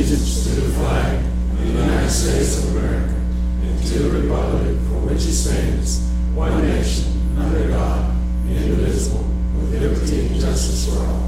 allegiance to the flag of the United States of America and to the republic for which it stands, one nation, under God, indivisible, with liberty and justice for all.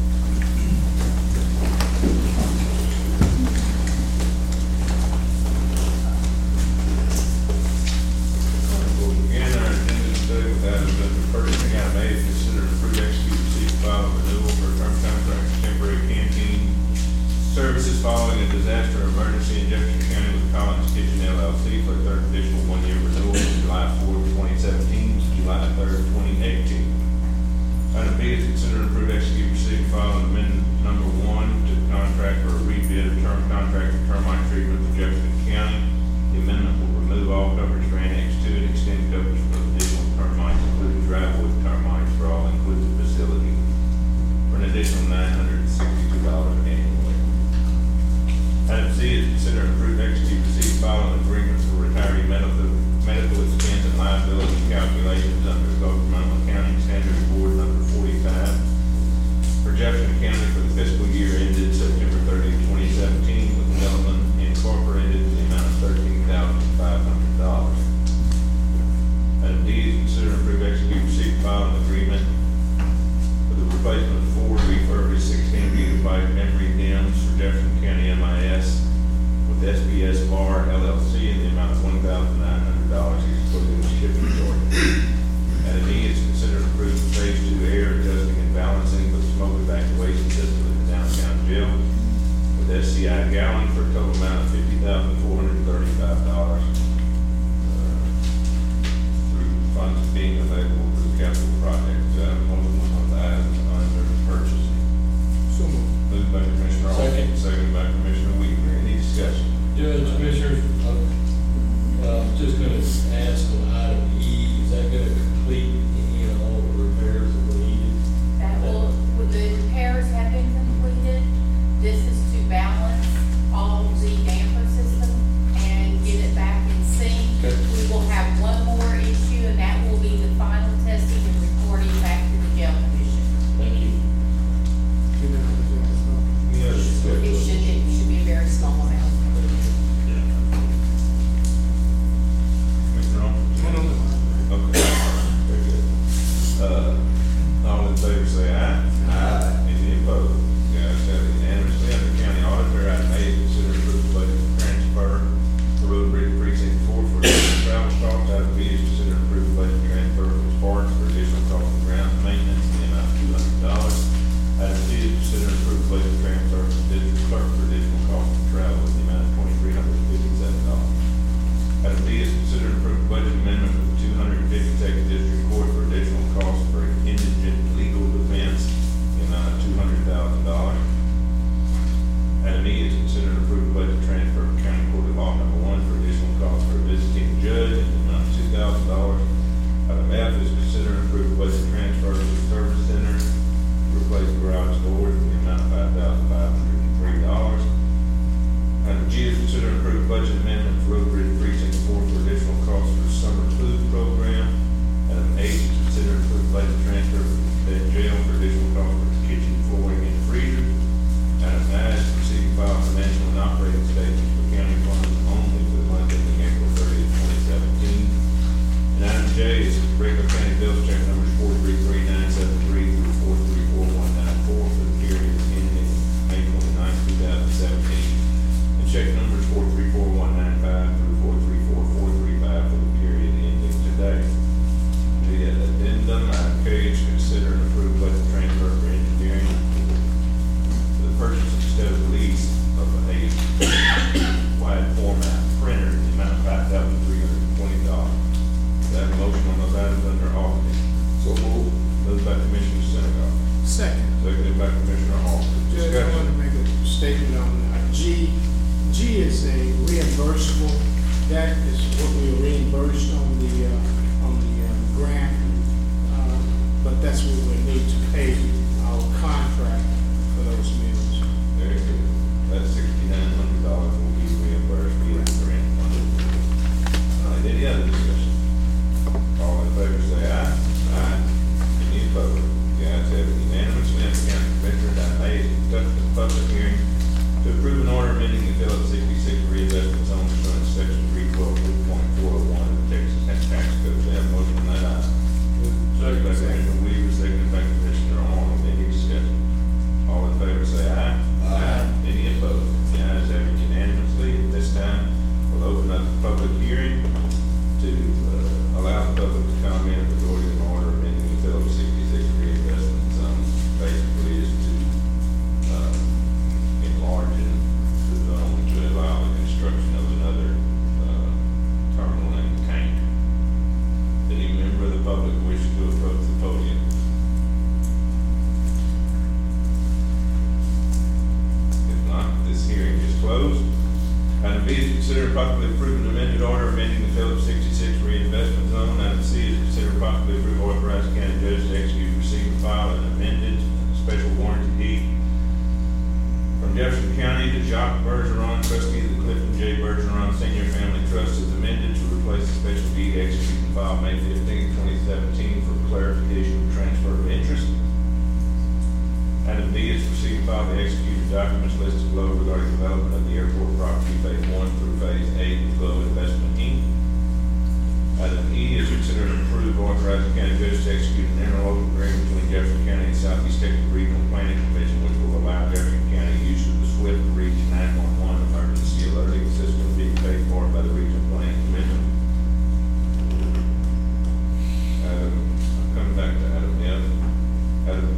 Purchasing item A is considered approved, execute, receive, file, and renewal for a term contract for temporary canteen services following a disaster or emergency in Jefferson County with Collins Kitchen LLC for a third additional one-year renewal from July 4th, 2017 to July 3rd, 2018. Item B is considered approved, execute, receive, file, and amendment number 1 to the contract for a rebid of term contract for termite treatment for Jefferson County. The amendment will remove all coverage for Annex 2 and extend coverage for additional termites, including dry wood termites for all inclusive facility for an additional $962 annually. Item C is consider approved, execute, receive, file, and agreements for retiree medical expense and liability calculations under Governmental Accounting Standards Board number 45 for Jefferson County for the fiscal year ended September 30, 2017 with Development Incorporated in the amount of $13,500. Item D is consider approved, execute, receive, file, an agreement for the replacement of 4 refurbished 16-gigabyte memory DIMMs for Jefferson County MIS with SBS Bar LLC in the amount of $1,900, excluding shipping charges. Item E is considered approved phase 2 air adjusting and balancing with smoke evacuation system in the downtown jail with SCI Gallon for a total amount of $50,435. Funds being available through capital projects. One of the items under purchasing. So Moved by Commissioner Hall, seconded by Commissioner Weaver. Any discussion? Judge, Commissioners, I'm just going to ask on item E, is that going to complete any and all the repairs that were needed? The repairs have been completed. This is to balance all the damper system and get it back in sync. Okay. We will have one more issue, and that will be the final testing and reporting back to the jail commission. Thank you. Yes. It should be a very small amount. Commissioner Hall? Okay. Very good. All in favor say aye. Aye. Any opposed? The ayes have it unanimously. Under County Auditor, item A is consider approved budget transfer for Road Bridge Precinct 4 for additional travel costs. Item B is consider approved budget transfer for Sparks for additional cost of ground maintenance in the amount of $200. Item C is consider approved budget transfer for district clerk for additional cost of travel in the amount of $2,357. Item D is consider approved budget amendment for the 252nd District Court for additional costs for indigent legal defense in the amount of $200,000. Item E is considered approved budget transfer for County Court of Law number 1 for additional costs for a visiting judge in the amount of $2,000. Item F is considered approved budget transfer to the service center to replace garage doors in the amount of $5,503. Item G is considered approved budget amendment for Road Bridge Precinct 4 for additional costs for summer food program. Item H is considered approved budget transfer for the jail for additional costs for kitchen flooring and freezer. Item I is receive and file financial and operating statements for county funds only for the month ending April 30th, 2017. And item J is regular county bills check numbers 433973 through 434194 for the period ending May 29th, 2017. And check numbers 434195 through 434435 for the period ending today. The addendum, item K is consider an approved budget transfer for engineering for the purchase instead of lease of a wide format printer in the amount of $5,320. Do I have a motion on those items under Albany? So moved. Moved by Commissioner Senegal. Second. Seconded by Commissioner Hall. Judge, I want to make a statement on G. G is a reimbursable. That is what we reimbursed on the grant, but that's what we need to pay our contract for those meals. Very good. That's $6,900 will be reimbursed via the grant funding. All right, any other discussion? All in favor say aye. Aye. Any opposed? The ayes have it unanimously. Under County Commissioners, item A is conduct a public hearing to approve an order amending consider possibly approving an amended order amending the Phillips 66 reinvestment zone. Item C is consider possibly approve authorize the county judge to execute, receive, and file an amended special warranty deed from Jefferson County to Jacques Bergeron, trustee of the Clifton J. Bergeron Senior Family Trust, is amended to replace the special deed executed and filed May 15, 2017 for clarification of transfer of interest. Item D is receive and file the executed documents listed below regarding development of the airport property phase 1 through phase 8 with Glow Investment Inc. Item E is consider and approve authorizing county judge to execute an interlocal agreement between Jefferson County and Southeast Texas Regional Planning Commission, which will allow Jefferson County use of the Swift Reach 911 emergency alerting system being paid for by the Regional Planning Commission. I'm coming back to item F. Item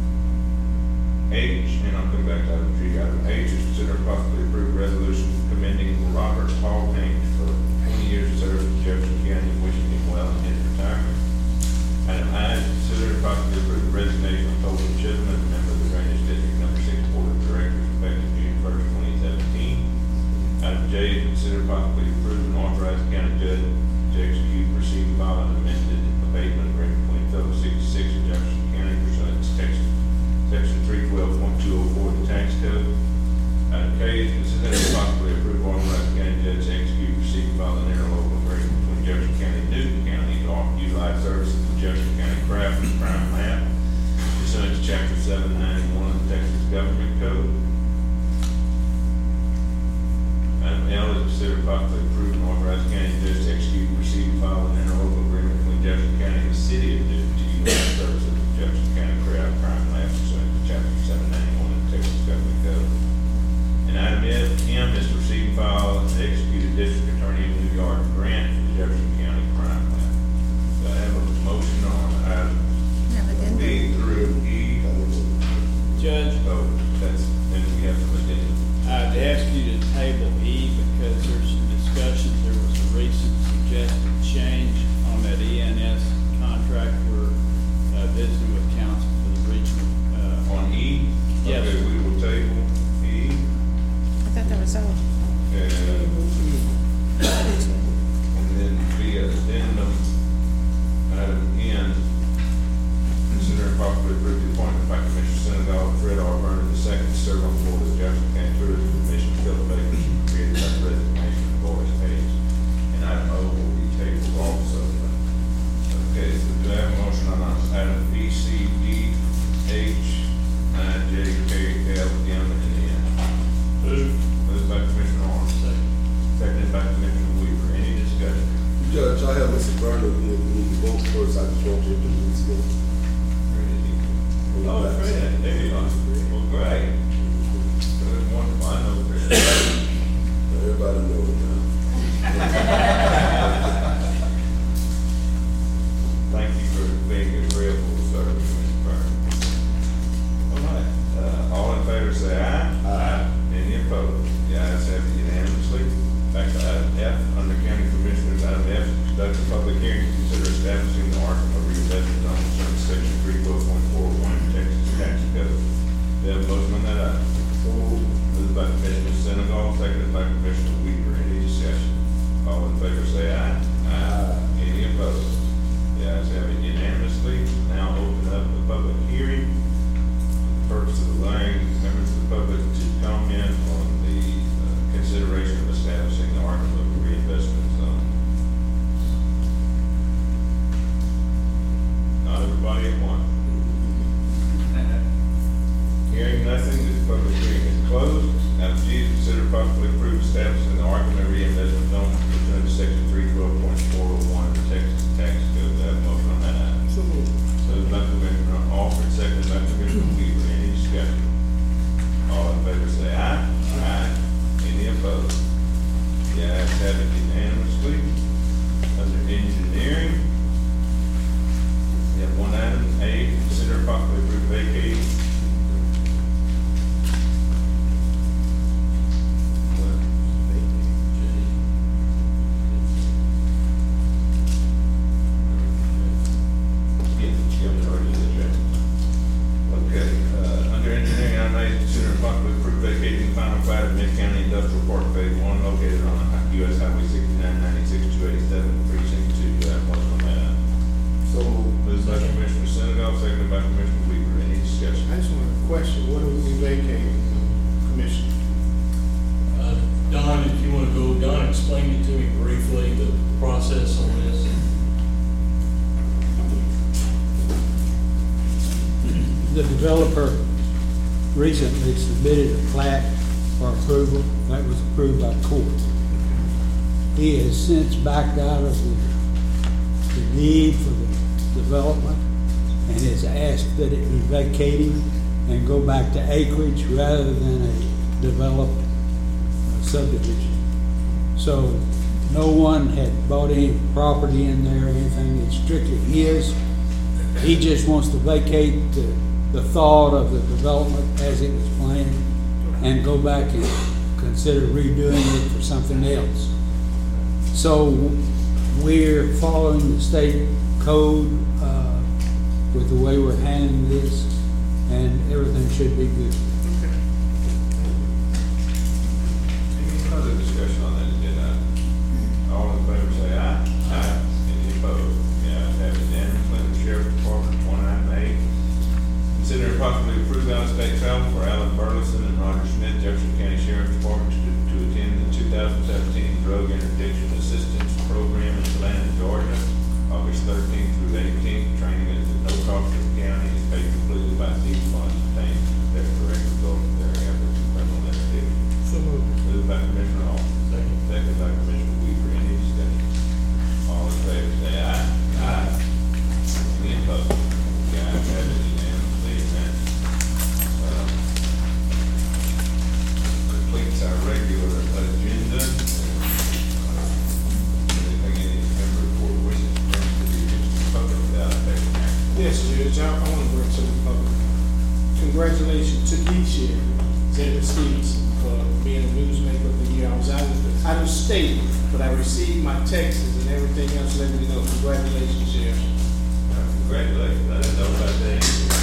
H, and I'm coming back to item G. Item H is consider and possibly approve resolution commending Robert Paul Haynes for 20 years of service to Jefferson County and wishing him well in his retirement. Item I is consider and possibly approve the resignation of Colton Chisholm, member of the Drainage District Number 6 Board of Directors, effective June 1st, 2017. Item J is consider and possibly approve and authorize the county judge to execute, receive, and file an amended abatement agreement between Phillips 66 and Jefferson County pursuant to Texas Section 312.204 of the tax code. Item K is consider and possibly approve authorize the county judge to execute, receive, and file an interlocal agreement between Jefferson County and Newton County to utilize services of Jefferson County Craft and Crime Lab pursuant to Chapter 791 of the Texas Government Code. Item L is consider and possibly approve and authorize the county judge to execute, receive, and file an interlocal agreement between Jefferson County and the City of Newton to utilize services of Jefferson County Craft and Crime Lab pursuant to Chapter 791 of the Texas Government Code. And item M is to receive and file an executed district attorney of New York grant for the Jefferson County Crime Lab. Do I have a motion on item B through E? Judge, Oh, then we have some addendum. I'd ask you to table E because there's some discussions. There was a recent suggested change on that ENS contract. We're visiting with council for the regional. On E? Yes. Okay, we will table E. I thought that was all. And then via addendum, item N, consider and possibly approve the appointment by Commissioner Senegal of Fred R. Vernon II to serve on the board of the Jefferson County Tourism Commission, Philip Baker, created by the resignation of Boris Hayes. And item O will be tabled also. Okay, so do I have a motion on item B, C, D, H, I, J, K, L, M, and N? Moved by Commissioner Arnold, seconded by Commissioner Weaver. Any discussion? Judge, I have Mr. Vernon in the vote first. I just want to introduce him. Oh, Fred, there you are. Well, great. Good, wonderful. I know Fred. Everybody knows it now. Thank you for being agreeable to serve, Mr. Vernon. All right. All in favor say aye. Aye. Any opposed? The ayes have it unanimously. Back to item F, under County Commissioners, item F, conduct a public hearing to consider establishing the Arkema reinvestment zone pursuant to Section 312.41 of the Texas Tax Code. Do you have a motion on that item? Moved by Commissioner Senegal, seconded by Commissioner Weaver. Any discussion? All in favor say aye. Aye. Any opposed? The ayes have it unanimously. Now open up the public hearing. For the purpose of allowing members of the public to comment on the consideration of establishing the Arkema reinvestment zone. Not everybody at once. Hearing nothing, this public hearing is closed. Item G, consider possibly approve establishing the Arkema reinvestment zone pursuant to Section 312.401 of the Texas Tax Code. Do I have a motion on that item? So moved. Moved by Commissioner Alford, seconded by Commissioner Weaver. Any discussion? All in favor say aye. Aye. Any opposed? The ayes have it unanimously. Under engineering, we have one item, A, consider possibly approve vacating. Okay, under engineering, item A, consider possibly approve vacating final plat of Mid-County Industrial Park Phase One located on US Highway 6996-287, precinct 2. Do I have a motion on that? So moved. Moved by Commissioner Senegal, seconded by Commissioner Weaver. Any discussion? I just want to question, what are we vacating, Commissioner? Don, if you want to go, Don, explain it to me briefly, the process on this. The developer recently submitted a plat for approval that was approved by court. He has since backed out of the need for the development and has asked that it be vacated and go back to acreage rather than a developed subdivision. So no one had bought any property in there or anything. It's strictly his. He just wants to vacate the thought of the development as it was planned and go back and consider redoing it for something else. So we're following the state code with the way we're handling this, and everything should be good. Any further discussion on that agenda? All in favor say aye. Aye. Any opposed? The ayes have it unanimously. The Sheriff's Department, 29A. Consider possibly approve out-of-state travel for Alan Burleson and Roger Smith, Jefferson County Sheriff's Department, to attend the 2017 Drug Interdiction Assistance Program in Atlanta, Georgia, August 13th through 18th. Training is at no cost to the county. Is paid completely by these funds obtained. That's correct result of their efforts in criminal activity. So moved. Moved by Commissioner Hall. Second. Second by Commissioner Weaver. Any discussion? All in favor say aye. Aye. Any opposed? The ayes have it unanimously. And that completes our regular agenda. Anything any member report wishes to bring to the attention of the public without taking action? Yes, Judge, I want to bring to the public. Congratulations to Keisha Zedman Stevenson for being a newsmaker of the year. I was out of state, but I received my texts and everything else letting me know. Congratulations, Sheriff. Congratulations. I didn't know about that.